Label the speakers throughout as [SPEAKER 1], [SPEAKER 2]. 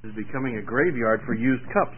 [SPEAKER 1] Is becoming a graveyard for used cups.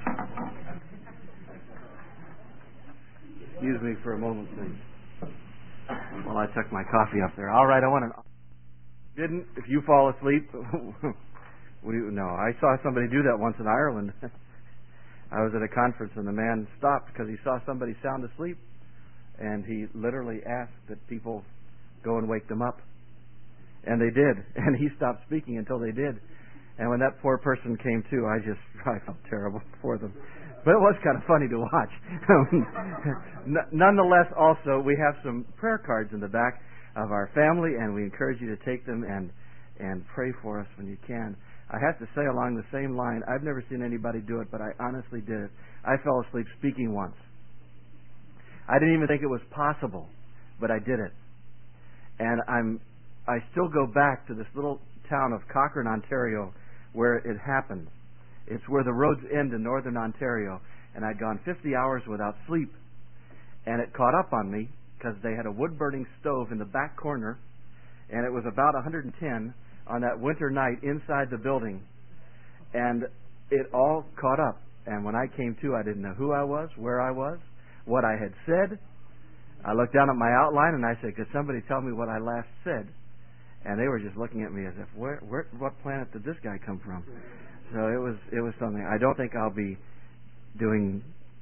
[SPEAKER 1] Excuse me for a moment, please. While I tuck my coffee up there. All right, I want to... Didn't, if you fall asleep... No, I saw somebody do that once in Ireland. I was at a conference and the man stopped because he saw somebody sound asleep, and he literally asked that people go and wake them up. And they did, and he stopped speaking until they did. And when that poor person came to, I felt terrible for them. But it was kind of funny to watch. Nonetheless, also, we have some prayer cards in the back of our family, and we encourage you to take them and pray for us when you can. I have to say, along the same line, I've never seen anybody do it, but I honestly did it. I fell asleep speaking once. I didn't even think it was possible, but I did it. And I still go back to this little town of Cochrane, Ontario, where it happened. It's where the roads end in northern Ontario, and I'd gone 50 hours without sleep, and it caught up on me because they had a wood-burning stove in the back corner, and it was about 110 on that winter night inside the building, and it all caught up. And when I came to, I didn't know who I was, where I was, what I had said. I looked down at my outline, and I said, could somebody tell me what I last said? And they were just looking at me as if, what planet did this guy come from? So it was something. I don't think I'll be doing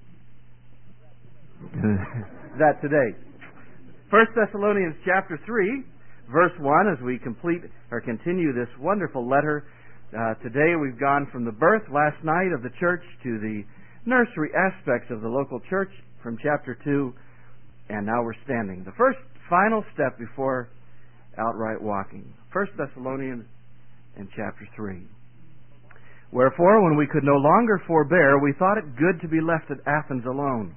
[SPEAKER 1] that today. 1 Thessalonians chapter 3, verse 1, as we continue this wonderful letter. Today we've gone from the birth last night of the church to the nursery aspects of the local church from chapter 2, and now we're standing. The first final step before outright walking. 1 Thessalonians in chapter 3. Wherefore, when we could no longer forbear, we thought it good to be left at Athens alone.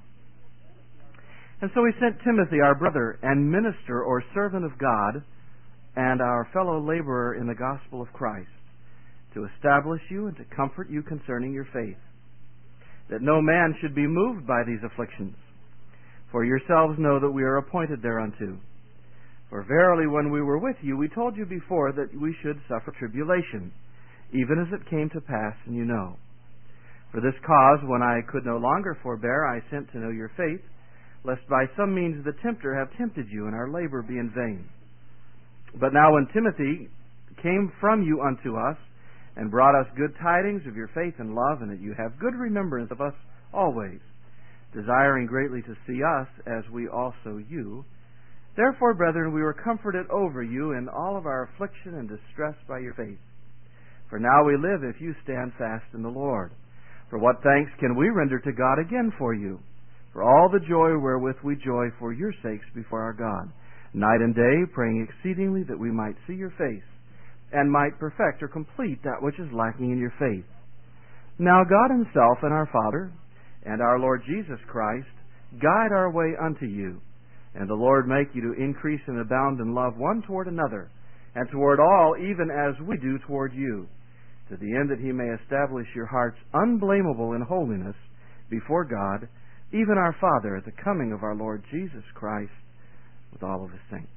[SPEAKER 1] And so we sent Timothy, our brother and minister or servant of God, and our fellow laborer in the gospel of Christ, to establish you and to comfort you concerning your faith, that no man should be moved by these afflictions. For yourselves know that we are appointed thereunto. For verily, when we were with you, we told you before that we should suffer tribulation, even as it came to pass, and you know. For this cause, when I could no longer forbear, I sent to know your faith, lest by some means the tempter have tempted you, and our labor be in vain. But now when Timothy came from you unto us, and brought us good tidings of your faith and love, and that you have good remembrance of us always, desiring greatly to see us, as we also you, therefore, brethren, we were comforted over you in all of our affliction and distress by your faith. For now we live if you stand fast in the Lord. For what thanks can we render to God again for you? For all the joy wherewith we joy for your sakes before our God, night and day, praying exceedingly that we might see your face, and might perfect or complete that which is lacking in your faith. Now God himself and our Father, and our Lord Jesus Christ, guide our way unto you, and the Lord make you to increase and abound in love one toward another, and toward all, even as we do toward you, to the end that he may establish your hearts unblameable in holiness before God, even our Father, at the coming of our Lord Jesus Christ with all of his saints.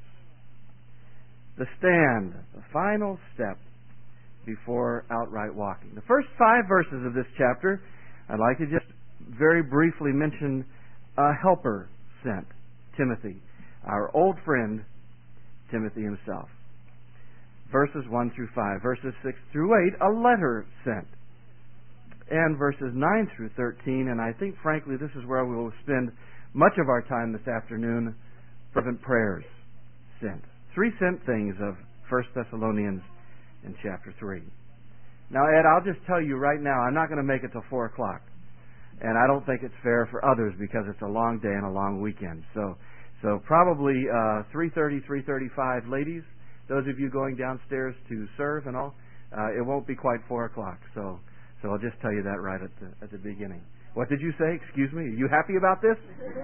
[SPEAKER 1] The stand, the final step before outright walking. The first 5 verses of this chapter, I'd like to just very briefly mention a helper sent, Timothy, our old friend, Timothy himself. Verses 1 through 5. Verses 6 through 8, a letter sent. And verses 9 through 13, and I think, frankly, this is where we will spend much of our time this afternoon, fervent prayers sent. 3 sent things of 1 Thessalonians in chapter 3. Now, Ed, I'll just tell you right now, I'm not going to make it till 4 o'clock. And I don't think it's fair for others because it's a long day and a long weekend. So probably 3:30, 3:35, ladies, those of you going downstairs to serve and all, it won't be quite 4 o'clock. So I'll just tell you that right at the beginning. What did you say? Excuse me. Are you happy about this?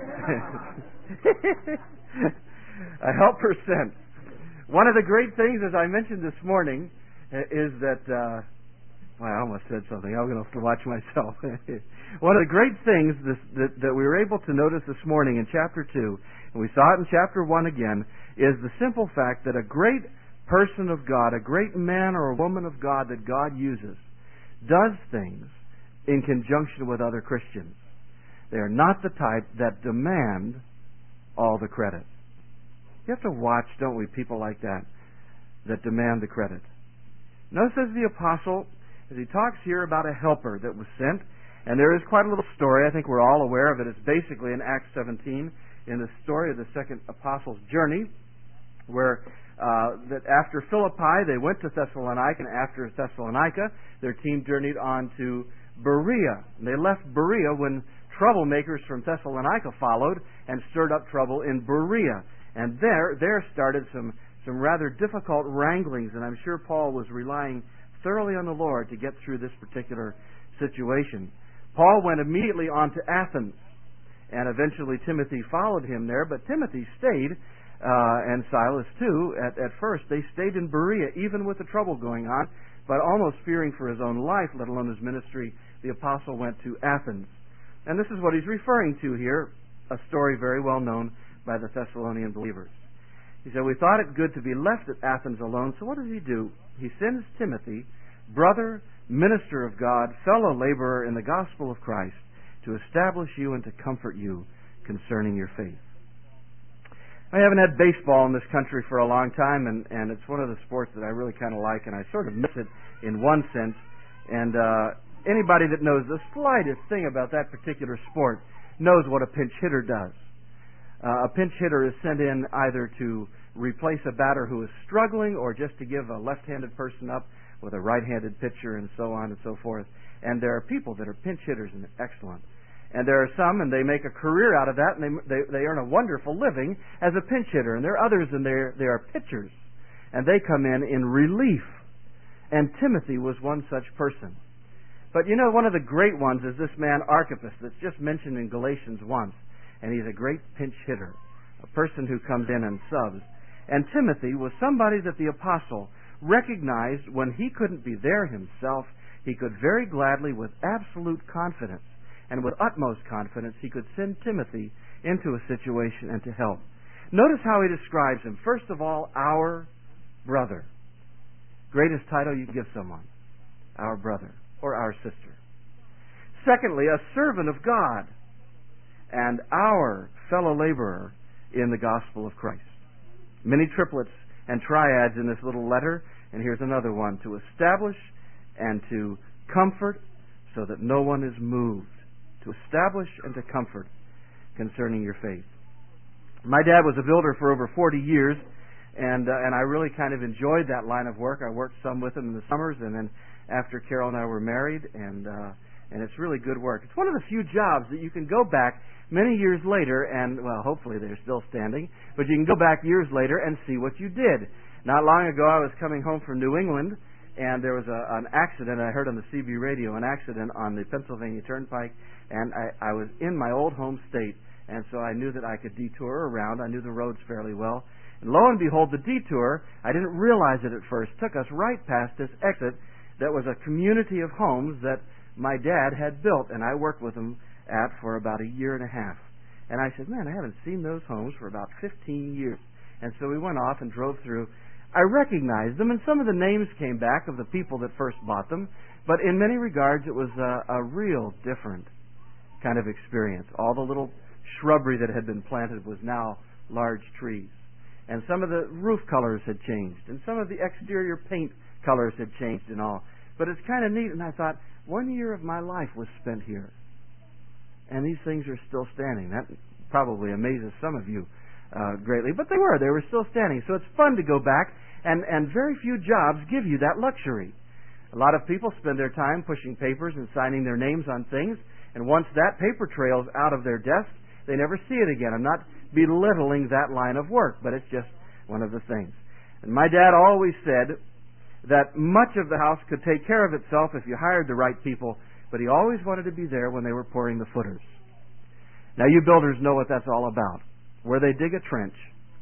[SPEAKER 1] A helper sent. One of the great things, as I mentioned this morning, is that... well, I almost said something. I'm going to have to watch myself. One of the great things that we were able to notice this morning in chapter 2, and we saw it in chapter 1 again, is the simple fact that a great person of God, a great man or a woman of God that God uses does things in conjunction with other Christians. They are not the type that demand all the credit. You have to watch, don't we, people like that demand the credit. Notice as the apostle, as he talks here about a helper that was sent, and there is quite a little story, I think we're all aware of it. It's basically in Acts 17, in the story of the second apostle's journey, where that after Philippi, they went to Thessalonica, and after Thessalonica, their team journeyed on to Berea. And they left Berea when troublemakers from Thessalonica followed and stirred up trouble in Berea. And there started some rather difficult wranglings, and I'm sure Paul was relying thoroughly on the Lord to get through this particular situation. Paul went immediately on to Athens, and eventually Timothy followed him there, but Timothy stayed, and Silas too, at first. They stayed in Berea, even with the trouble going on, but almost fearing for his own life, let alone his ministry, the apostle went to Athens. And this is what he's referring to here, a story very well known by the Thessalonian believers. He said, "We thought it good to be left at Athens alone." So what does he do? He sends Timothy, brother, minister of God, fellow laborer in the gospel of Christ, to establish you and to comfort you concerning your faith. I haven't had baseball in this country for a long time, and it's one of the sports that I really kind of like, and I sort of miss it in one sense. And anybody that knows the slightest thing about that particular sport knows what a pinch hitter does. A pinch hitter is sent in either to replace a batter who is struggling or just to give a left-handed person up with a right-handed pitcher and so on and so forth. And there are people that are pinch hitters and excellent. And there are some, and they make a career out of that, and they earn a wonderful living as a pinch hitter. And there are others, and they are pitchers. And they come in relief. And Timothy was one such person. But you know, one of the great ones is this man Archippus that's just mentioned in Galatians once. And he's a great pinch hitter, a person who comes in and subs. And Timothy was somebody that the apostle recognized when he couldn't be there himself, he could very gladly, with absolute confidence and with utmost confidence, he could send Timothy into a situation and to help. Notice how he describes him. First of all, our brother. Greatest title you give someone. Our brother or our sister. Secondly, a servant of God and our fellow laborer in the gospel of Christ. Many triplets and triads in this little letter, and here's another one: to establish and to comfort so that no one is moved. To establish and to comfort concerning your faith. My dad was a builder for over 40 years, and I really kind of enjoyed that line of work. I worked some with him in the summers, and then after Carol and I were married, and it's really good work. It's one of the few jobs that you can go back many years later, and, well, hopefully they're still standing, but you can go back years later and see what you did. Not long ago, I was coming home from New England, and there was an accident. I heard on the CB radio an accident on the Pennsylvania Turnpike, and I was in my old home state, and so I knew that I could detour around. I knew the roads fairly well. And lo and behold, the detour, I didn't realize it at first, took us right past this exit that was a community of homes that my dad had built, and I worked with him for about a year and a half. And I said, man, I haven't seen those homes for about 15 years. And so we went off and drove through. I recognized them, and some of the names came back of the people that first bought them, but in many regards it was a real different kind of experience. All the little shrubbery that had been planted was now large trees. And some of the roof colors had changed, and some of the exterior paint colors had changed and all. But it's kind of neat, and I thought, 1 year of my life was spent here. And these things are still standing. That probably amazes some of you greatly, but they were still standing. So it's fun to go back, and very few jobs give you that luxury. A lot of people spend their time pushing papers and signing their names on things, and once that paper trails out of their desk, they never see it again. I'm not belittling that line of work, but it's just one of the things. And my dad always said that much of the house could take care of itself if you hired the right people, but he always wanted to be there when they were pouring the footers. Now, you builders know what that's all about. Where they dig a trench,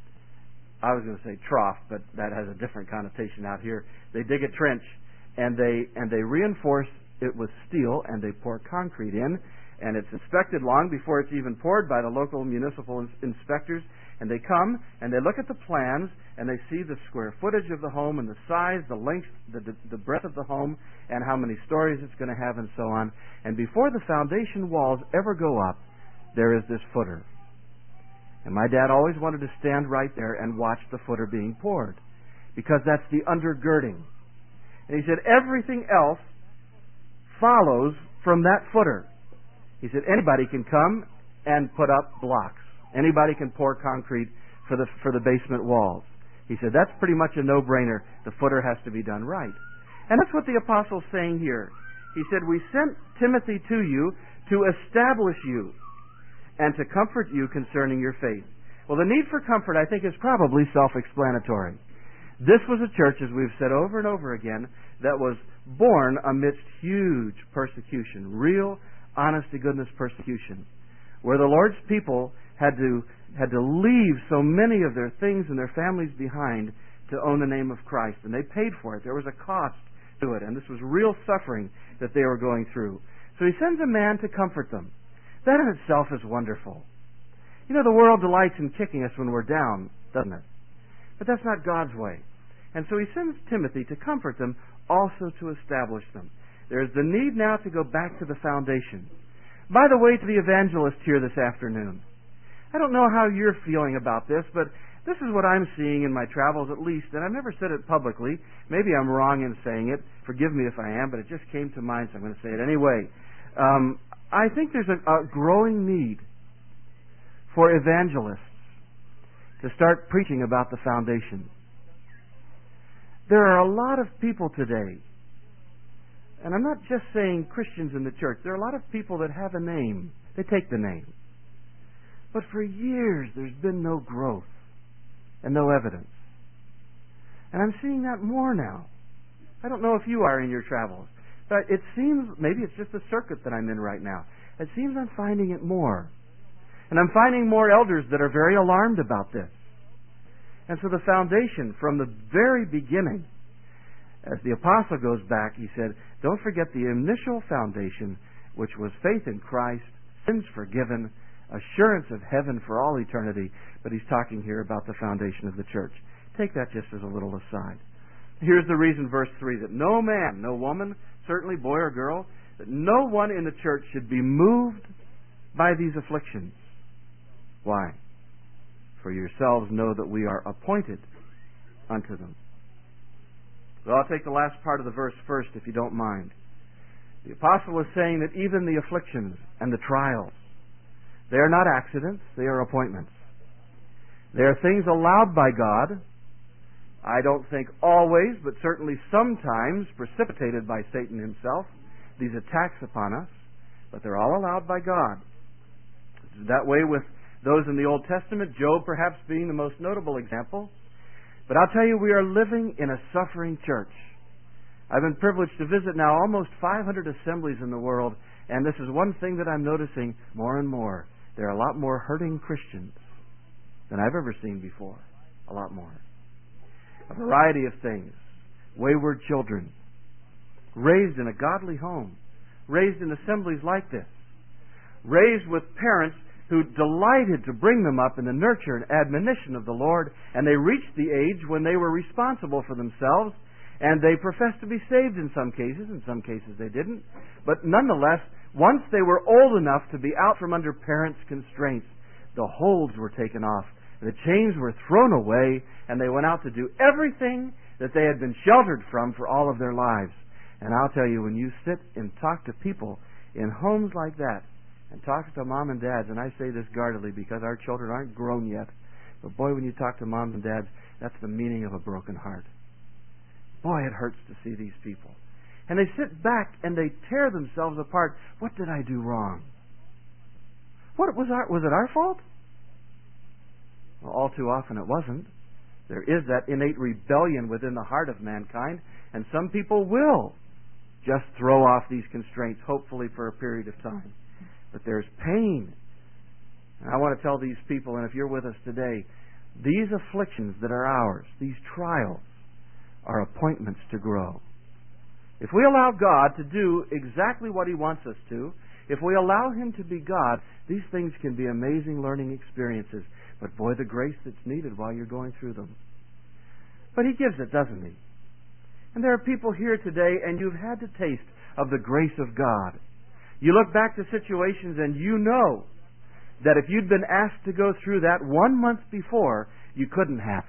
[SPEAKER 1] I was going to say trough, but that has a different connotation out here. They dig a trench, and they reinforce it with steel, and they pour concrete in, and it's inspected long before it's even poured by the local municipal inspectors. And they come and they look at the plans and they see the square footage of the home and the size, the length, the breadth of the home, and how many stories it's going to have, and so on. And before the foundation walls ever go up, there is this footer. And my dad always wanted to stand right there and watch the footer being poured, because that's the undergirding. And he said everything else follows from that footer. He said anybody can come and put up blocks. Anybody can pour concrete for the basement walls. He said that's pretty much a no-brainer. The footer has to be done right. And that's what the apostle's saying here. He said, we sent Timothy to you to establish you and to comfort you concerning your faith. Well, the need for comfort, I think, is probably self-explanatory. This was a church, as we've said over and over again, that was born amidst huge persecution, real, honest-to-goodness persecution, where the Lord's people had to leave so many of their things and their families behind to own the name of Christ. And they paid for it. There was a cost to it. And this was real suffering that they were going through. So he sends a man to comfort them. That in itself is wonderful. You know, the world delights in kicking us when we're down, doesn't it? But that's not God's way. And so he sends Timothy to comfort them, also to establish them. There's the need now to go back to the foundation. By the way, to the evangelist here this afternoon, I don't know how you're feeling about this, but this is what I'm seeing in my travels at least, and I've never said it publicly. Maybe I'm wrong in saying it. Forgive me if I am, but it just came to mind, so I'm going to say it anyway. I think there's a growing need for evangelists to start preaching about the foundation. There are a lot of people today, and I'm not just saying Christians in the church, there are a lot of people that have a name. They take the name. But for years there's been no growth and no evidence. And I'm seeing that more now. I don't know if you are in your travels, but it seems, maybe it's just the circuit that I'm in right now, it seems I'm finding it more. And I'm finding more elders that are very alarmed about this. And so the foundation from the very beginning, as the apostle goes back, he said, don't forget the initial foundation, which was faith in Christ, sins forgiven, assurance of heaven for all eternity. But he's talking here about the foundation of the church. Take that just as a little aside. Here's the reason, verse 3, that no man, no woman, certainly boy or girl, that no one in the church should be moved by these afflictions. Why? For yourselves know that we are appointed unto them. So I'll take the last part of the verse first, if you don't mind. The apostle is saying that even the afflictions and the trials, they are not accidents, they are appointments. They are things allowed by God. I don't think always, but certainly sometimes precipitated by Satan himself, these attacks upon us, but they're all allowed by God. It's that way with those in the Old Testament, Job perhaps being the most notable example. But I'll tell you, we are living in a suffering church. I've been privileged to visit now almost 500 assemblies in the world, and this is one thing that I'm noticing more and more. There are a lot more hurting Christians than I've ever seen before. A lot more. A variety of things. Wayward children, raised in a godly home, raised in assemblies like this, raised with parents who delighted to bring them up in the nurture and admonition of the Lord, and they reached the age when they were responsible for themselves, and they professed to be saved in some cases they didn't. But nonetheless, once they were old enough to be out from under parents' constraints, the holds were taken off, the chains were thrown away, and they went out to do everything that they had been sheltered from for all of their lives. And I'll tell you, when you sit and talk to people in homes like that, and talk to mom and dads, and I say this guardedly because our children aren't grown yet, but boy, when you talk to moms and dads, that's the meaning of a broken heart. Boy, it hurts to see these people. And they sit back and they tear themselves apart. What did I do wrong? Was it our fault? Well, all too often it wasn't. There is that innate rebellion within the heart of mankind, and some people will just throw off these constraints, hopefully for a period of time. But there's pain. And I want to tell these people, and if you're with us today, these afflictions that are ours, these trials, are appointments to grow. If we allow God to do exactly what He wants us to, if we allow Him to be God, these things can be amazing learning experiences. But boy, the grace that's needed while you're going through them. But He gives it, doesn't He? And there are people here today, and you've had to taste of the grace of God. You look back to situations and you know that if you'd been asked to go through that 1 month before, you couldn't have.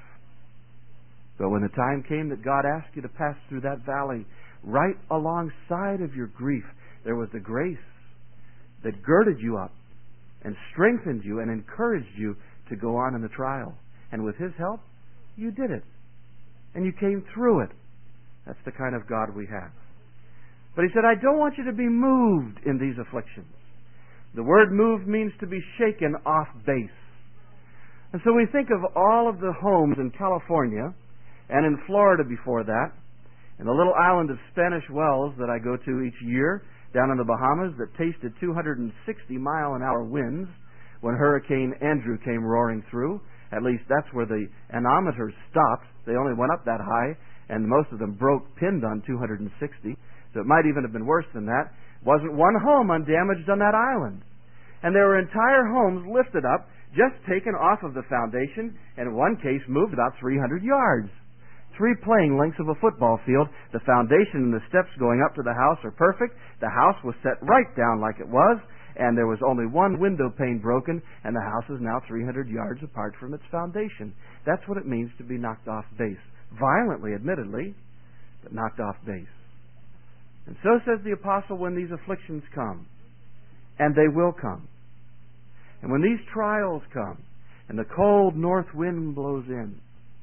[SPEAKER 1] But when the time came that God asked you to pass through that valley, right alongside of your grief, there was the grace that girded you up and strengthened you and encouraged you to go on in the trial. And with His help, you did it. And you came through it. That's the kind of God we have. But He said, I don't want you to be moved in these afflictions. The word moved means to be shaken off base. And so we think of all of the homes in California and in Florida before that, and the little island of Spanish Wells that I go to each year down in the Bahamas that tasted 260-mile-an-hour winds when Hurricane Andrew came roaring through. At least that's where the anemometers stopped. They only went up that high, and most of them broke, pinned on 260. So it might even have been worse than that. Wasn't one home undamaged on that island. And there were entire homes lifted up, just taken off of the foundation, and in one case moved about 300 yards. 3 playing lengths of a football field. The foundation and the steps going up to the house are perfect. The house was set right down like it was, and there was only one window pane broken, and the house is now 300 yards apart from its foundation. That's what it means to be knocked off base. Violently, admittedly, but knocked off base. And so says the apostle, when these afflictions come, and they will come, and when these trials come, and the cold north wind blows in,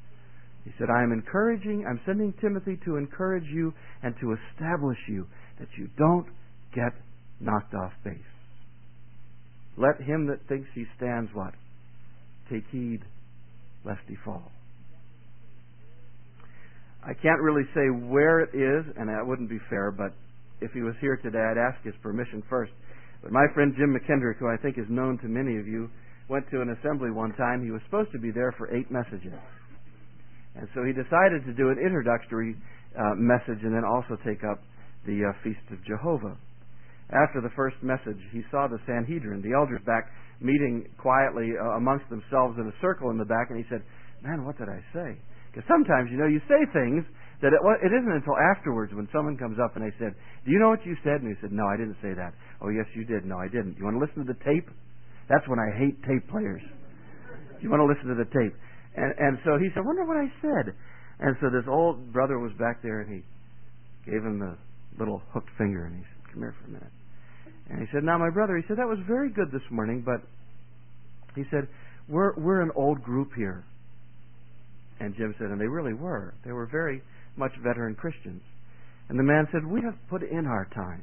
[SPEAKER 1] he said, I'm sending Timothy to encourage you and to establish you that you don't get knocked off base. Let him that thinks he stands, what? Take heed lest he fall. I can't really say where it is, and that wouldn't be fair, but if he was here today, I'd ask his permission first. But my friend Jim McKendrick, who I think is known to many of you, went to an assembly one time. He was supposed to be there for 8 messages. And so he decided to do an introductory message and then also take up the Feast of Jehovah. After the first message, he saw the Sanhedrin, the elders back, meeting quietly amongst themselves in a circle in the back, and he said, man, what did I say? Because sometimes, you say things that it isn't until afterwards when someone comes up and they said, do you know what you said? And he said, no, I didn't say that. Oh, yes, you did. No, I didn't. You want to listen to the tape? That's when I hate tape players. You want to listen to the tape. And so he said, wonder what I said. And so this old brother was back there, and he gave him the little hooked finger, and he said, come here for a minute. And he said, now, my brother, he said, that was very good this morning, but he said, we're an old group here. And Jim said, and they really were. They were very much veteran Christians. And the man said, we have put in our time.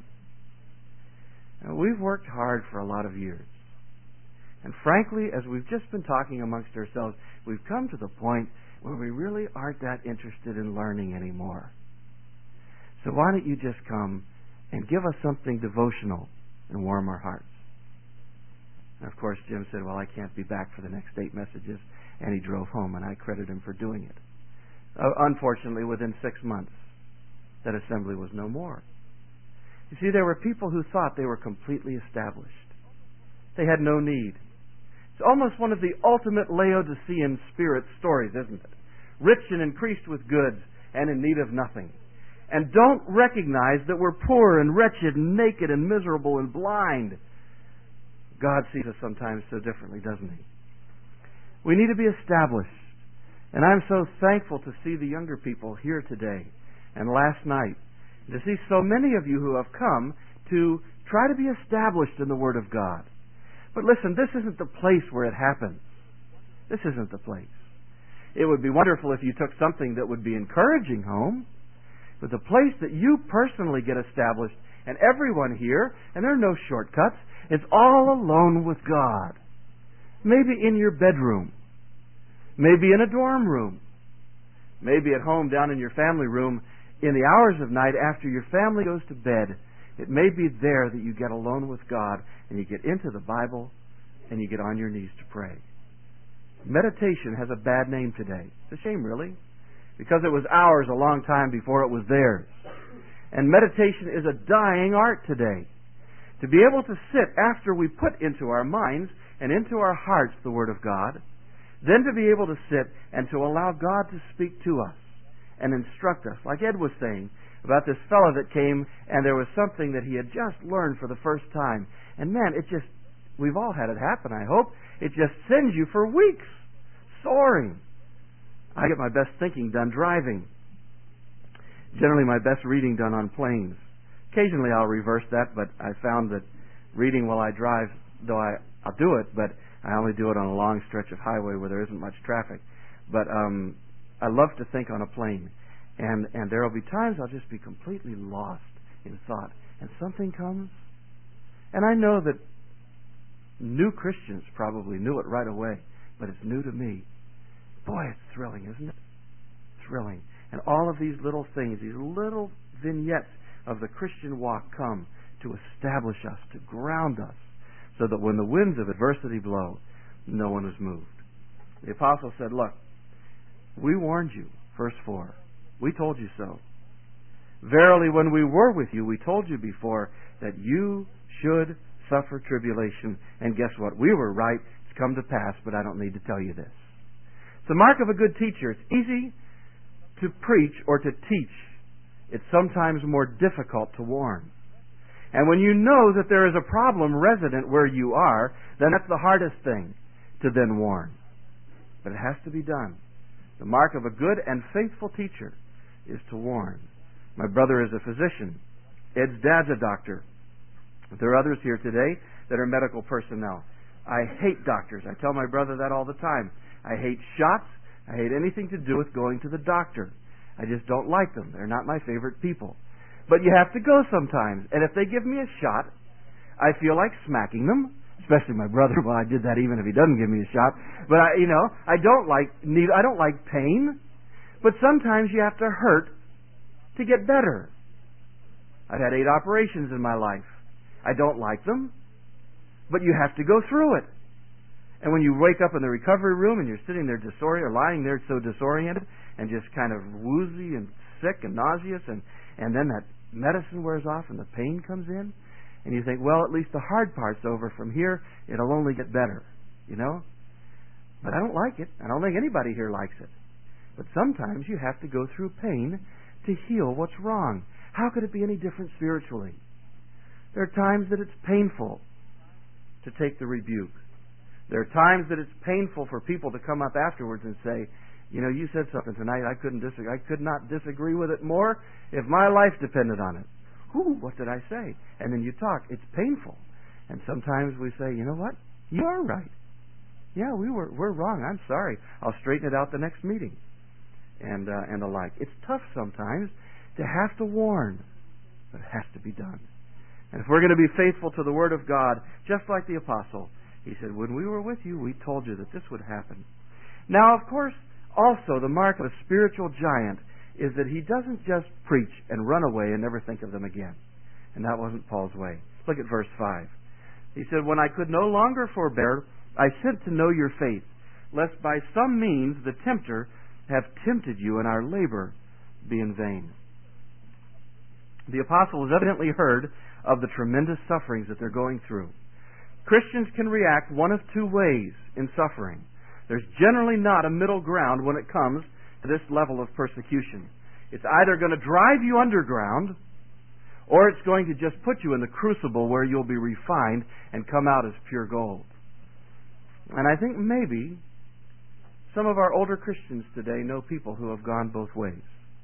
[SPEAKER 1] And we've worked hard for a lot of years. And frankly, as we've just been talking amongst ourselves, we've come to the point where we really aren't that interested in learning anymore. So why don't you just come and give us something devotional and warm our hearts? And of course, Jim said, well, I can't be back for the next 8 messages. And he drove home, and I credit him for doing it. Unfortunately, within 6 months, that assembly was no more. You see, there were people who thought they were completely established. They had no need. It's almost one of the ultimate Laodicean spirit stories, isn't it? Rich and increased with goods and in need of nothing. And don't recognize that we're poor and wretched and naked and miserable and blind. God sees us sometimes so differently, doesn't He? We need to be established. And I'm so thankful to see the younger people here today and last night, to see so many of you who have come to try to be established in the Word of God. But listen, this isn't the place where it happens. This isn't the place. It would be wonderful if you took something that would be encouraging home, but the place that you personally get established, and everyone here, and there are no shortcuts, it's all alone with God. Maybe in your bedroom. Maybe in a dorm room. Maybe at home down in your family room in the hours of night after your family goes to bed. It may be there that you get alone with God and you get into the Bible and you get on your knees to pray. Meditation has a bad name today. It's a shame, really, because it was ours a long time before it was theirs. And meditation is a dying art today. To be able to sit after we put into our minds and into our hearts the Word of God, then to be able to sit and to allow God to speak to us and instruct us. Like Ed was saying about this fellow that came and there was something that he had just learned for the first time. And man, we've all had it happen, I hope. It just sends you for weeks soaring. I get my best thinking done driving. Generally my best reading done on planes. Occasionally I'll reverse that, but I found that reading while I drive, though I'll do it, but I only do it on a long stretch of highway where there isn't much traffic. But I love to think on a plane. And there will be times I'll just be completely lost in thought. And something comes. And I know that new Christians probably knew it right away, but it's new to me. Boy, it's thrilling, isn't it? Thrilling. And all of these little things, these little vignettes of the Christian walk come to establish us, to ground us, so that when the winds of adversity blow, no one is moved. The apostle said, look, we warned you, verse 4. We told you so. Verily, when we were with you, we told you before that you should suffer tribulation. And guess what? We were right. It's come to pass, but I don't need to tell you this. It's the mark of a good teacher. It's easy to preach or to teach. It's sometimes more difficult to warn. And when you know that there is a problem resident where you are, then that's the hardest thing to then warn. But it has to be done. The mark of a good and faithful teacher is to warn. My brother is a physician. Ed's dad's a doctor. There are others here today that are medical personnel. I hate doctors. I tell my brother that all the time. I hate shots. I hate anything to do with going to the doctor. I just don't like them. They're not my favorite people. But you have to go sometimes. And if they give me a shot, I feel like smacking them. Especially my brother. Well, I did that even if he doesn't give me a shot. But I don't like pain. But sometimes you have to hurt to get better. I've had 8 operations in my life. I don't like them, but you have to go through it. And when you wake up in the recovery room and you're sitting there lying there so disoriented and just kind of woozy and sick and nauseous, and then that medicine wears off and the pain comes in, and you think, well, at least the hard part's over. From here, it'll only get better, But I don't like it. I don't think anybody here likes it. But sometimes you have to go through pain to heal what's wrong. How could it be any different spiritually? There are times that it's painful to take the rebuke. There are times that it's painful for people to come up afterwards and say, you said something tonight, I could not disagree with it more if my life depended on it. What did I say? And then you talk. It's painful. And sometimes we say, you know what? You are right. Yeah, we're wrong. I'm sorry. I'll straighten it out the next meeting. And the like. It's tough sometimes to have to warn, but it has to be done. And if we're going to be faithful to the Word of God, just like the apostle, he said, when we were with you, we told you that this would happen. Now, of course, also the mark of a spiritual giant is that he doesn't just preach and run away and never think of them again. And that wasn't Paul's way. Look at verse 5. He said, when I could no longer forbear, I sent to know your faith, lest by some means the tempter have tempted you and our labor be in vain. The apostle has evidently heard of the tremendous sufferings that they're going through. Christians can react one of 2 ways in suffering. There's generally not a middle ground when it comes to this level of persecution. It's either going to drive you underground, or it's going to just put you in the crucible where you'll be refined and come out as pure gold. And I think maybe some of our older Christians today know people who have gone both ways.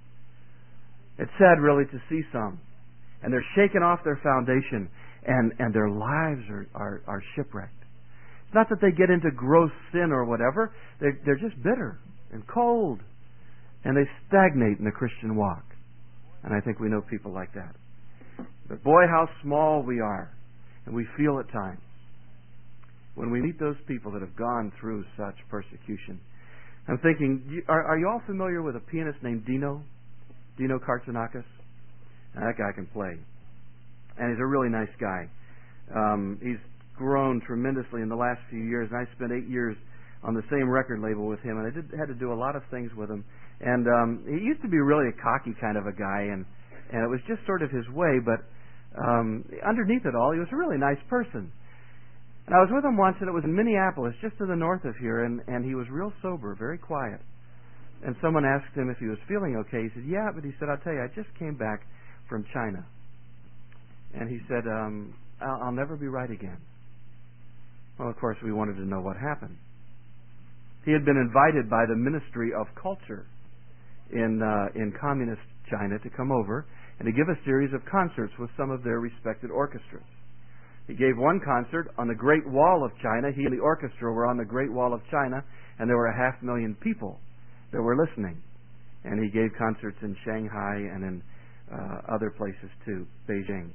[SPEAKER 1] It's sad, really, to see some. And they're shaking off their foundation, and their lives are shipwrecked. It's not that they get into gross sin or whatever. They're just bitter and cold. And they stagnate in the Christian walk. And I think we know people like that. But boy, how small we are. And we feel at times when we meet those people that have gone through such persecution. I'm thinking, are you all familiar with a pianist named Dino Kartsanakis? Now, that guy can play. And he's a really nice guy. He's grown tremendously in the last few years. And I spent 8 years on the same record label with him. And I had to do a lot of things with him. And he used to be really a cocky kind of a guy. And it was just sort of his way. But underneath it all, he was a really nice person. And I was with him once, and it was in Minneapolis, just to the north of here, and he was real sober, very quiet. And someone asked him if he was feeling okay. He said, yeah, but he said, I'll tell you, I just came back from China. And he said, I'll never be right again. Well, of course, we wanted to know what happened. He had been invited by the Ministry of Culture in communist China to come over and to give a series of concerts with some of their respected orchestras. He gave one concert on the Great Wall of China. He and the orchestra were on the Great Wall of China, and there were 500,000 people that were listening. And he gave concerts in Shanghai and in other places too, Beijing.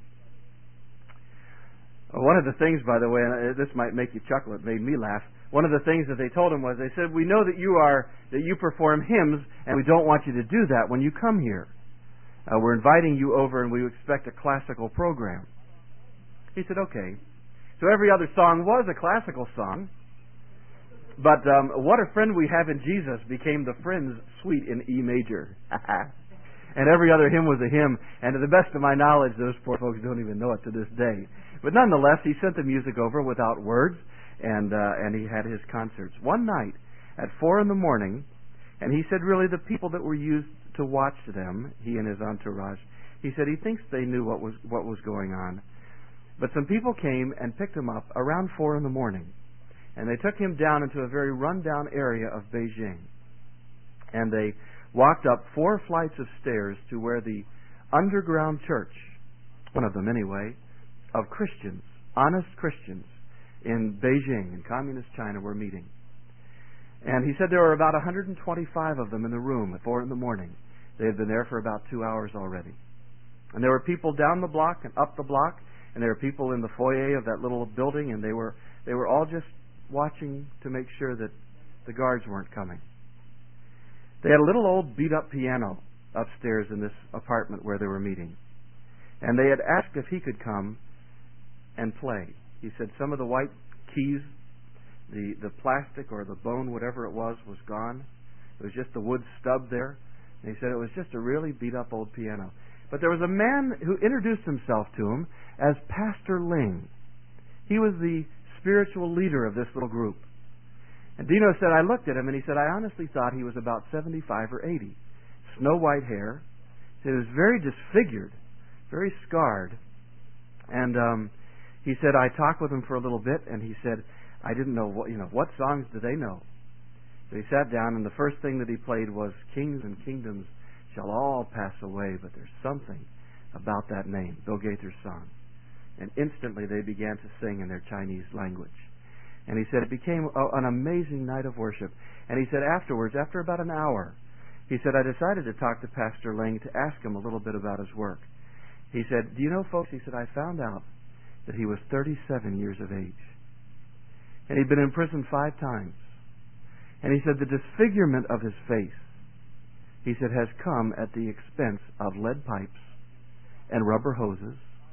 [SPEAKER 1] One of the things, by the way, and this might make you chuckle, it made me laugh. One of the things that they told him was, they said, we know that you perform hymns, and we don't want you to do that when you come here. We're inviting you over, and we expect a classical program. He said, okay. So every other song was a classical song, but What a Friend We Have in Jesus became the Friends Suite in E major. And every other hymn was a hymn, and to the best of my knowledge, those poor folks don't even know it to this day. But nonetheless, he sent the music over without words, and he had his concerts. One night at 4 a.m, and he said really the people that were used to watch them, he and his entourage, he said he thinks they knew what was going on. But some people came and picked him up around 4 a.m, and they took him down into a very run-down area of Beijing. And they walked up 4 flights of stairs to where the underground church, one of them anyway, of Christians, honest Christians, in Beijing, in communist China, were meeting. And he said there were about 125 of them in the room at 4 a.m. They had been there for about 2 hours already. And there were people down the block and up the block, and there were people in the foyer of that little building, and they were all just watching to make sure that the guards weren't coming. They had a little old beat-up piano upstairs in this apartment where they were meeting. And they had asked if he could come and play. He said some of the white keys, the plastic or the bone, whatever it was gone. It was just the wood stub there. And he said it was just a really beat-up old piano. But there was a man who introduced himself to him as Pastor Ling. He was the spiritual leader of this little group. And Dino said, I looked at him, and he said, I honestly thought he was about 75 or 80. Snow-white hair. He said he was very disfigured, very scarred. And he said, I talked with him for a little bit, and he said, I didn't know what songs do they know. So he sat down, and the first thing that he played was Kings and Kingdoms Shall All Pass Away, but there's something about that name, Bill Gaither's song. And instantly they began to sing in their Chinese language. And he said it became an amazing night of worship. And he said afterwards, after about an hour, he said, I decided to talk to Pastor Ling to ask him a little bit about his work. He said, do you know, folks, he said, I found out that he was 37 years of age. And he'd been in prison 5 times. And he said the disfigurement of his face, he said, has come at the expense of lead pipes and rubber hoses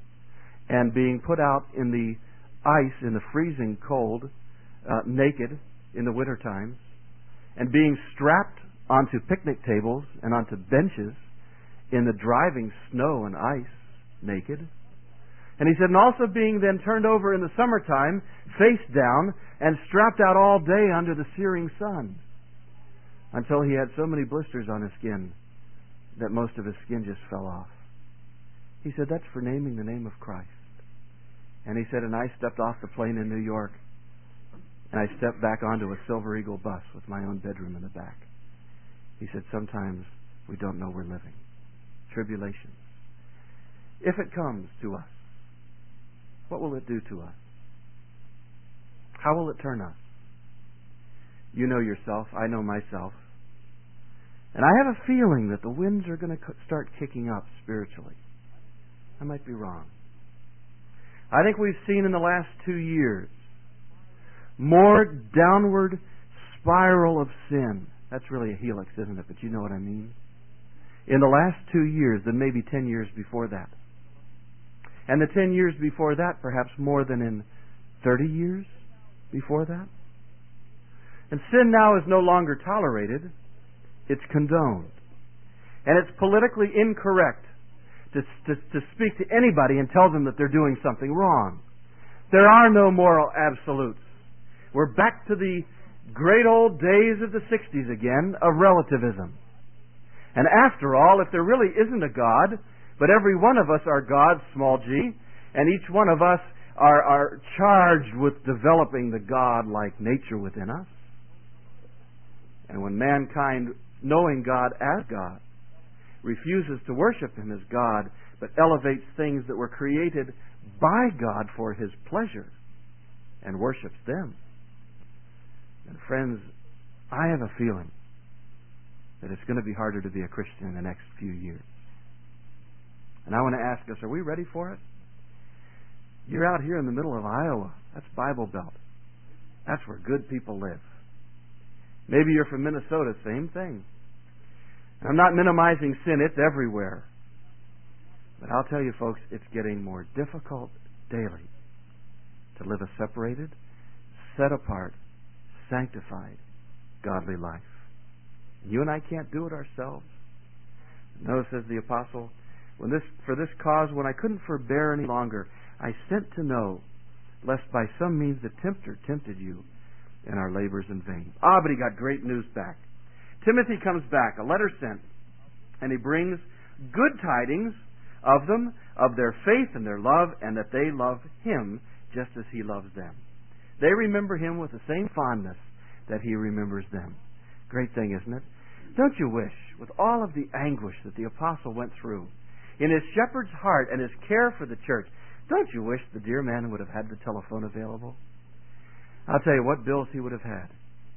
[SPEAKER 1] and being put out in the ice in the freezing cold, naked in the winter times, and being strapped onto picnic tables and onto benches in the driving snow and ice, naked. And he said, and also being then turned over in the summertime, face down, and strapped out all day under the searing sun, until he had so many blisters on his skin that most of his skin just fell off. He said, that's for naming the name of Christ. And he said, and I stepped off the plane in New York, and I stepped back onto a Silver Eagle bus with my own bedroom in the back. He said, sometimes we don't know we're living. Tribulation. If it comes to us, what will it do to us? How will it turn us? You know yourself. I know myself. And I have a feeling that the winds are going to start kicking up spiritually. I might be wrong. I think we've seen in the last 2 years more downward spiral of sin. That's really a helix, isn't it? But you know what I mean. In the last 2 years than maybe 10 years before that. And the 10 years before that, perhaps more than in 30 years before that. And sin now is no longer tolerated. It's condoned. And it's politically incorrect to speak to anybody and tell them that they're doing something wrong. There are no moral absolutes. We're back to the great old days of the 60s again of relativism. And after all, if there really isn't a God, but every one of us are gods, small g, and each one of us are charged with developing the God-like nature within us. And when mankind, knowing God as God, refuses to worship Him as God, but elevates things that were created by God for His pleasure and worships them. And friends, I have a feeling that it's going to be harder to be a Christian in the next few years. And I want to ask us, are we ready for it? You're out here in the middle of Iowa. That's Bible Belt. That's where good people live. Maybe you're from Minnesota, same thing. I'm not minimizing sin, it's everywhere. But I'll tell you folks, it's getting more difficult daily to live a separated, set apart, sanctified, godly life. You and I can't do it ourselves. Notice, says the apostle, for this cause, when I couldn't forbear any longer, I sent to know, lest by some means the tempter tempted you, and our labors in vain. But he got great news back. Timothy comes back, a letter sent, and he brings good tidings of them, of their faith and their love, and that they love him just as he loves them. They remember him with the same fondness that he remembers them. Great thing, isn't it? Don't you wish, with all of the anguish that the apostle went through, in his shepherd's heart and his care for the church, don't you wish the dear man would have had the telephone available? I'll tell you what bills he would have had.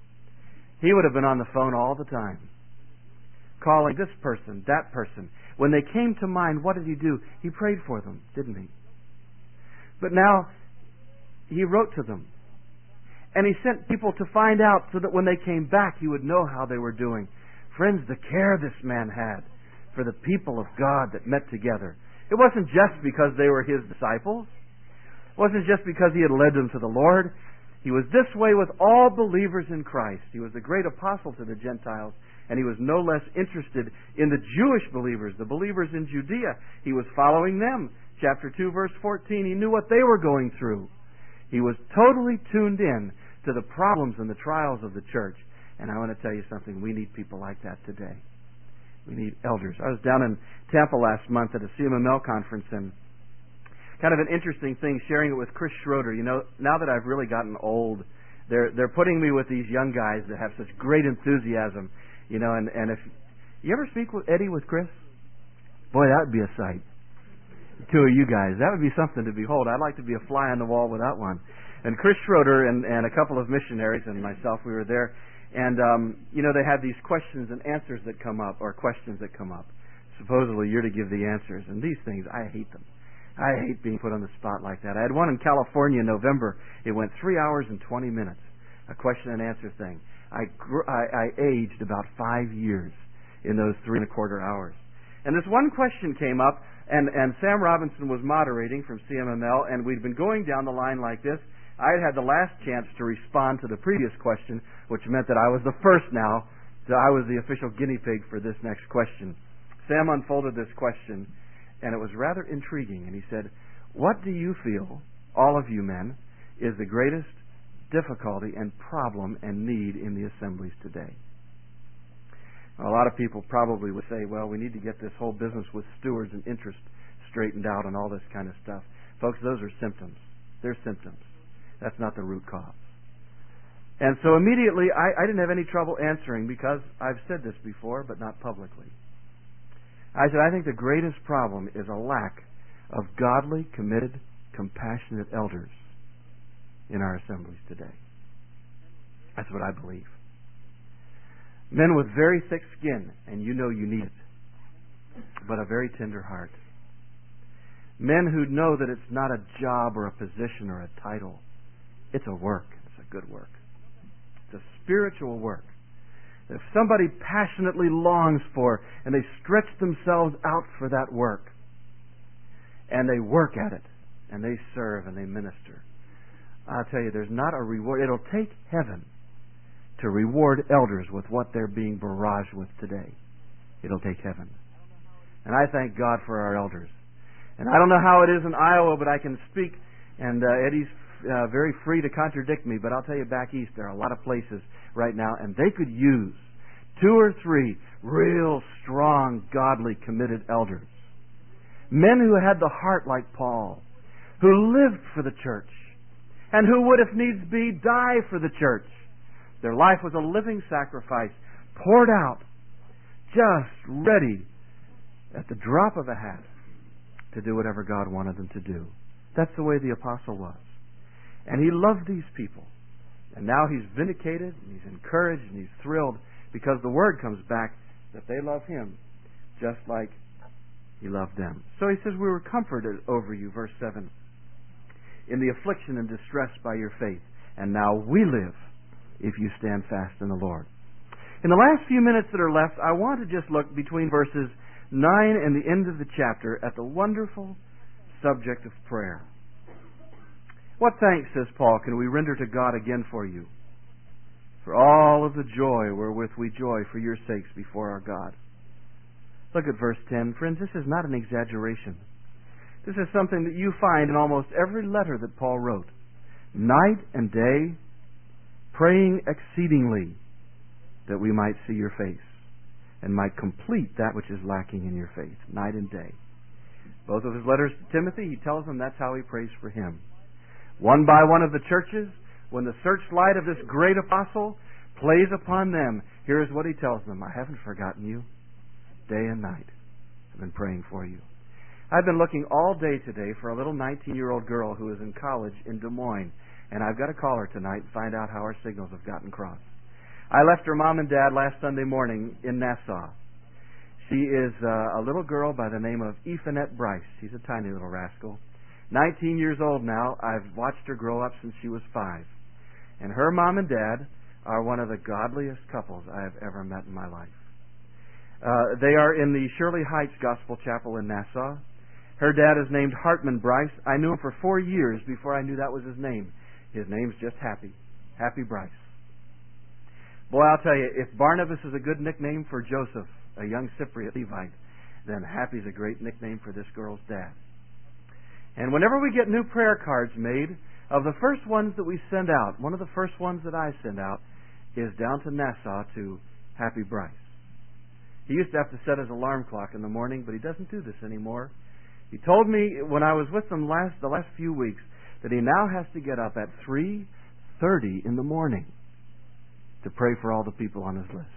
[SPEAKER 1] He would have been on the phone all the time, calling this person, that person. When they came to mind, what did he do? He prayed for them, didn't he? But now, he wrote to them. And he sent people to find out so that when they came back, he would know how they were doing. Friends, the care this man had for the people of God that met together. It wasn't just because they were his disciples. It wasn't just because he had led them to the Lord. He was this way with all believers in Christ. He was the great apostle to the Gentiles, and he was no less interested in the Jewish believers, the believers in Judea. He was following them. Chapter 2, verse 14, he knew what they were going through. He was totally tuned in to the problems and the trials of the church. And I want to tell you something. We need people like that today. We need elders. I was down in Tampa last month at a CMML conference, and kind of an interesting thing, sharing it with Chris Schroeder. You know, now that I've really gotten old, they're putting me with these young guys that have such great enthusiasm. You know, and if you ever speak with Eddie with Chris, boy, that would be a sight. Two of you guys, that would be something to behold. I'd like to be a fly on the wall with that one. And Chris Schroeder and a couple of missionaries and myself, we were there. And, you know, they had these questions and answers that come up, or questions that come up. Supposedly you're to give the answers. And these things, I hate them. I hate being put on the spot like that. I had one in California in November. It went 3 hours and 20 minutes, a question and answer thing. I aged about 5 years in those 3.25 hours. And this one question came up, and Sam Robinson was moderating from CMML, and we'd been going down the line like this. I had the last chance to respond to the previous question, which meant that I was the first now, so I was the official guinea pig for this next question. Sam unfolded this question, and it was rather intriguing, and he said, what do you feel, all of you men, is the greatest difficulty and problem and need in the assemblies today? A lot of people probably would say, well, we need to get this whole business with stewards and interest straightened out and all this kind of stuff. Folks, those are symptoms. They're symptoms. That's not the root cause. And so immediately, I didn't have any trouble answering because I've said this before, but not publicly. I said, I think the greatest problem is a lack of godly, committed, compassionate elders in our assemblies today. That's what I believe. Men with very thick skin, and you know you need it, but a very tender heart. Men who know that it's not a job or a position or a title. It's a work. It's a good work. It's a spiritual work. If somebody passionately longs for, and they stretch themselves out for that work, and they work at it, and they serve, and they minister, I'll tell you, there's not a reward. It'll take heaven to reward elders with what they're being barraged with today. It'll take heaven. And I thank God for our elders. And I don't know how it is in Iowa, but I can speak, and Eddie's very free to contradict me, but I'll tell you back east there are a lot of places right now, and they could use 2 or 3 real strong, godly, committed elders. Men who had the heart like Paul, who lived for the church, and who would, if needs be, die for the church. Their life was a living sacrifice, poured out, just ready at the drop of a hat to do whatever God wanted them to do. That's the way the apostle was. And he loved these people. And now he's vindicated, and he's encouraged, and he's thrilled because the word comes back that they love him just like he loved them. So he says, we were comforted over you, verse 7, in the affliction and distress by your faith. And now we live if you stand fast in the Lord. In the last few minutes that are left, I want to just look between verses 9 and the end of the chapter at the wonderful subject of prayer. What thanks, says Paul, can we render to God again for you? For all of the joy wherewith we joy for your sakes before our God. Look at verse 10. Friends, this is not an exaggeration. This is something that you find in almost every letter that Paul wrote. Night and day, praying exceedingly that we might see your face and might complete that which is lacking in your faith, night and day. Both of his letters to Timothy, he tells them that's how he prays for him. One by one of the churches, when the searchlight of this great apostle plays upon them, here is what he tells them. I haven't forgotten you. Day and night I've been praying for you. I've been looking all day today for a little 19-year-old girl who is in college in Des Moines, and I've got to call her tonight and find out how her signals have gotten crossed. I left her mom and dad last Sunday morning in Nassau. She is a little girl by the name of Ethanette Bryce. She's a tiny little rascal. 19 years old now. I've watched her grow up since she was 5. And her mom and dad are one of the godliest couples I have ever met in my life. They are in the Shirley Heights Gospel Chapel in Nassau. Her dad is named Hartman Bryce. I knew him for 4 years before I knew that was his name. His name's just Happy. Happy Bryce. Boy, I'll tell you, if Barnabas is a good nickname for Joseph, a young Cypriot Levite, then Happy's a great nickname for this girl's dad. And whenever we get new prayer cards made, of the first ones that we send out, one of the first ones that I send out is down to Nassau to Happy Bryce. He used to have to set his alarm clock in the morning, but he doesn't do this anymore. He told me when I was with him the last few weeks that he now has to get up at 3:30 in the morning to pray for all the people on his list.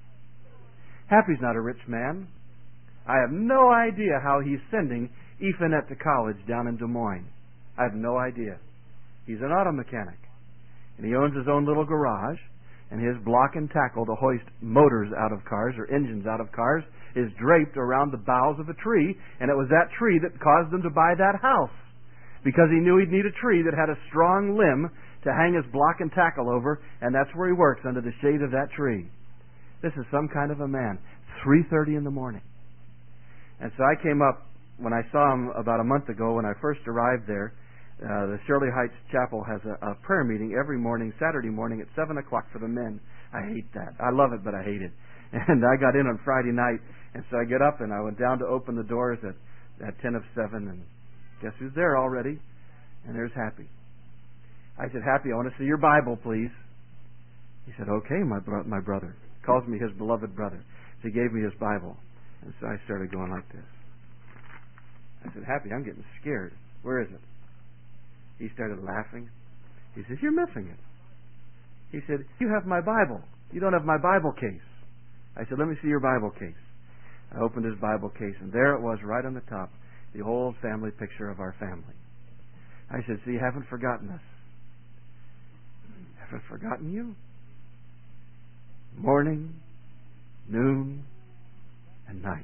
[SPEAKER 1] Happy's not a rich man. I have no idea how he's sending Ethanette to college down in Des Moines. I have no idea. He's an auto mechanic, and he owns his own little garage, and his block and tackle to hoist motors out of cars or engines out of cars is draped around the boughs of a tree, and it was that tree that caused him to buy that house, because he knew he'd need a tree that had a strong limb to hang his block and tackle over, and that's where he works, under the shade of that tree. This is some kind of a man. 3:30 in the morning. And so I came up, when I saw him about a month ago when I first arrived there. The Shirley Heights Chapel has a prayer meeting every morning, Saturday morning at 7 o'clock for the men. I hate that. I love it, but I hate it. And I got in on Friday night, and so I get up and I went down to open the doors at 10 of 7, and guess who's there already? And there's Happy. I said, Happy, I want to see your Bible, please. He said, okay, my brother. Calls me his beloved brother. So he gave me his Bible. And so I started going like this. I said, Happy, I'm getting scared. Where is it? He started laughing. He says, you're missing it. He said, you have my Bible. You don't have my Bible case. I said, let me see your Bible case. I opened his Bible case, and there it was right on the top, the whole family picture of our family. I said, so you haven't forgotten us. Haven't forgotten you? Morning, noon, and night.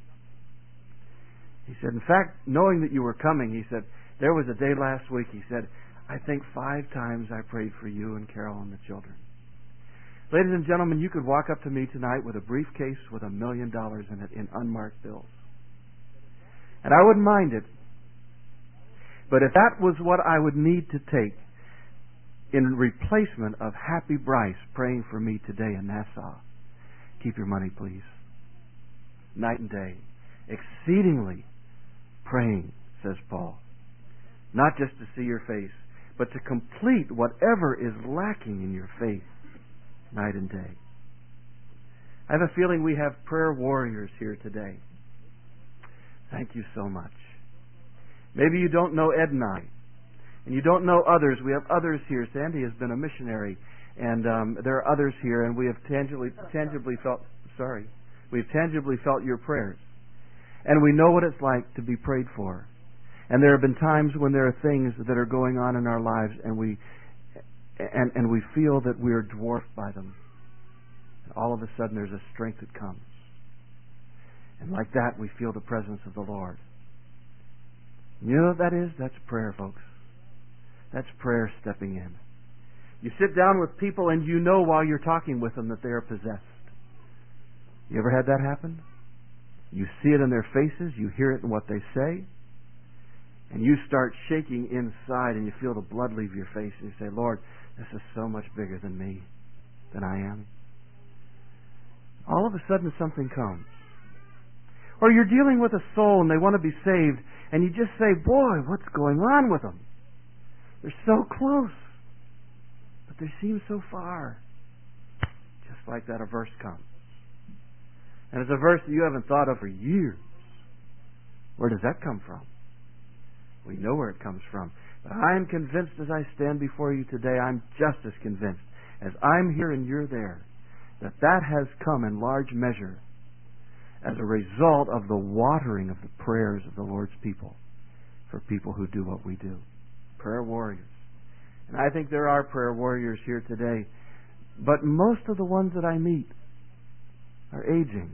[SPEAKER 1] He said, in fact, knowing that you were coming, he said, there was a day last week, he said, I think 5 times I prayed for you and Carol and the children. Ladies and gentlemen, you could walk up to me tonight with a briefcase with $1 million in it in unmarked bills. And I wouldn't mind it. But if that was what I would need to take in replacement of Happy Bryce praying for me today in Nassau, keep your money, please. Night and day. exceedingly praying, says Paul. Not just to see your face, but to complete whatever is lacking in your faith night and day. I have a feeling we have prayer warriors here today. Thank you so much. Maybe you don't know Ed and I, and you don't know others. We have others here. Sandy has been a missionary, and there are others here, and we have tangibly felt. We've tangibly felt your prayers, and we know what it's like to be prayed for. And there have been times when there are things that are going on in our lives, and we feel that we are dwarfed by them. And all of a sudden, there's a strength that comes, and like that, we feel the presence of the Lord. You know what that is? That's prayer, folks. That's prayer stepping in. You sit down with people, and you know while you're talking with them that they are possessed. You ever had that happen? You see it in their faces, you hear it in what they say, and you start shaking inside, and you feel the blood leave your face, and you say, Lord, this is so much bigger than me, than I am. All of a sudden something comes. Or you're dealing with a soul and they want to be saved, and you just say, boy, what's going on with them? They're so close, but they seem so far. Just like that, a verse comes. And it's a verse that you haven't thought of for years. Where does that come from? We know where it comes from. But I'm convinced as I stand before you today, I'm just as convinced as I'm here and you're there, that that has come in large measure as a result of the watering of the prayers of the Lord's people for people who do what we do. Prayer warriors. And I think there are prayer warriors here today, but most of the ones that I meet are aging.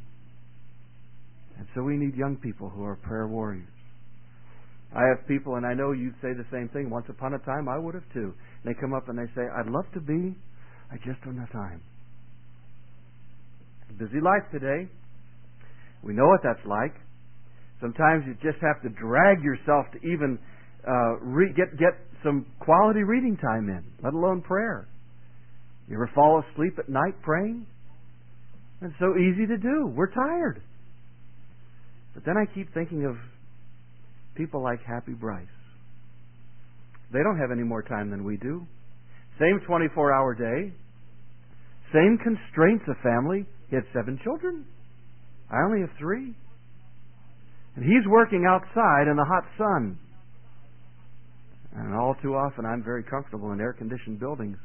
[SPEAKER 1] And so we need young people who are prayer warriors. I have people, and I know you'd say the same thing. Once upon a time, I would have too. They come up and they say, I'd love to be, I just don't have time. Busy life today. We know what that's like. Sometimes you just have to drag yourself to even get some quality reading time in, let alone prayer. You ever fall asleep at night praying? It's so easy to do. We're tired. But then I keep thinking of people like Happy Bryce. They don't have any more time than we do. Same 24-hour day. Same constraints of family. He had 7 children. I only have 3. And he's working outside in the hot sun. And all too often I'm very comfortable in air-conditioned buildings.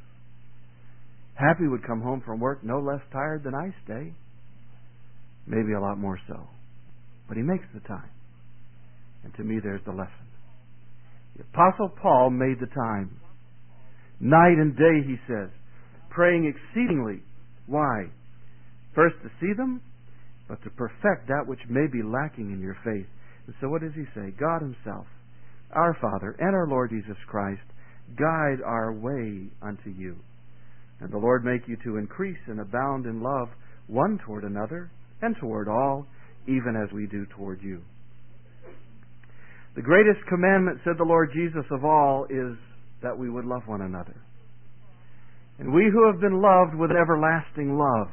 [SPEAKER 1] Happy would come home from work no less tired than I stay. Maybe a lot more so. But he makes the time. And to me there's the lesson. The Apostle Paul made the time. Night and day, he says, praying exceedingly. Why? First to see them, but to perfect that which may be lacking in your faith. And so what does he say? God himself, our Father, and our Lord Jesus Christ, guide our way unto you. And the Lord make you to increase and abound in love one toward another, and toward all, even as we do toward you. The greatest commandment, said the Lord Jesus, of all is that we would love one another. And we who have been loved with everlasting love,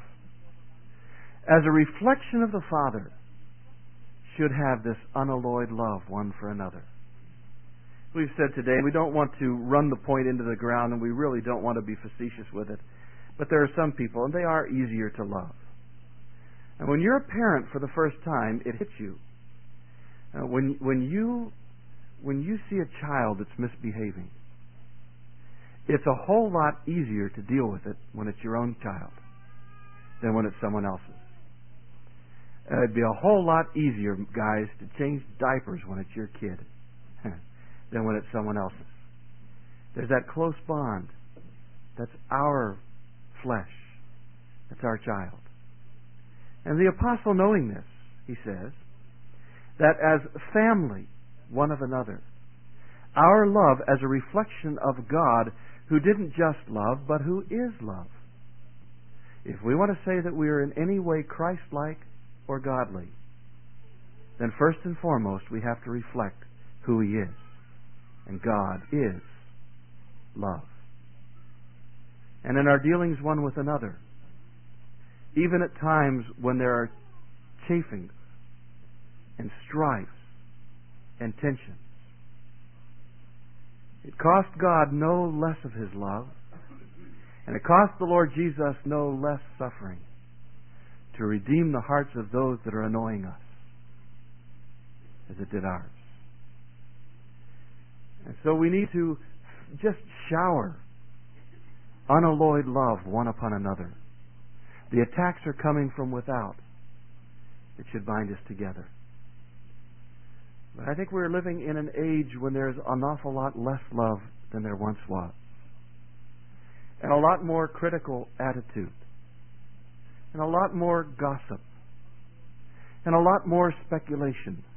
[SPEAKER 1] as a reflection of the Father, should have this unalloyed love one for another. We've said today we don't want to run the point into the ground, and we really don't want to be facetious with it. But there are some people, and they are easier to love. And when you're a parent for the first time, it hits you. When you see a child that's misbehaving, it's a whole lot easier to deal with it when it's your own child than when it's someone else's. It'd be a whole lot easier, guys, to change diapers when it's your kid than when it's someone else's. There's that close bond. That's our flesh. That's our child. And the apostle, knowing this, he says, that as family, one of another, our love as a reflection of God, who didn't just love, but who is love. If we want to say that we are in any way Christ-like or godly, then first and foremost we have to reflect who He is. And God is love. And in our dealings one with another, even at times when there are chafings, and strife and tension. It cost God no less of His love, and it cost the Lord Jesus no less suffering to redeem the hearts of those that are annoying us as it did ours. And so we need to just shower unalloyed love one upon another. The attacks are coming from without. It should bind us together. But I think we're living in an age when there's an awful lot less love than there once was. And a lot more critical attitude. And a lot more gossip. And a lot more speculation.